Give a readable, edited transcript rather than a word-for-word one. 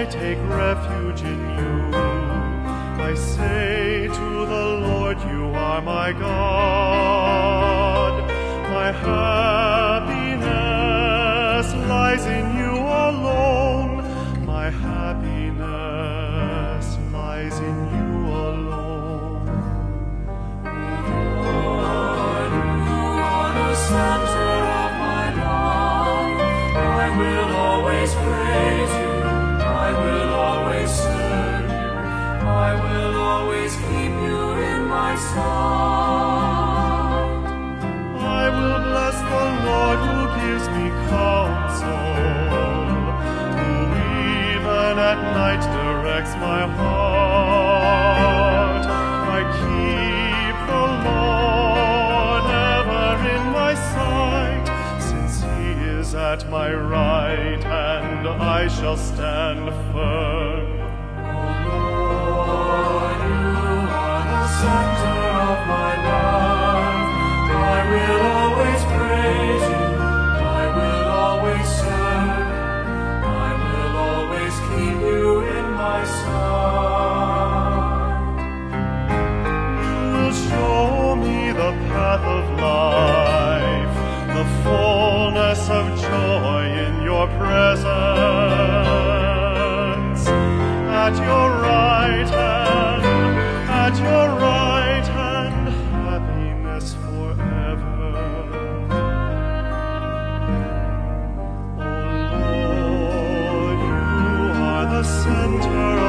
take refuge in you. I say to the Lord, you are my God. My happiness lies in you alone. My happiness lies in you alone. Lord, you are the center of my life. I will always praise you. I will always serve you. I will always keep you in my sight. I will bless the Lord who gives me counsel, who even at night directs my heart. I keep the Lord ever in my sight, since he is at my right hand, I shall stand firm. Lord, you are the center of my life. I will always praise you. I will always serve you. I will always keep you in my sight. You will show me the path of life, the fullness of joy in your presence. At your right hand, happiness forever. Oh Lord, you are the center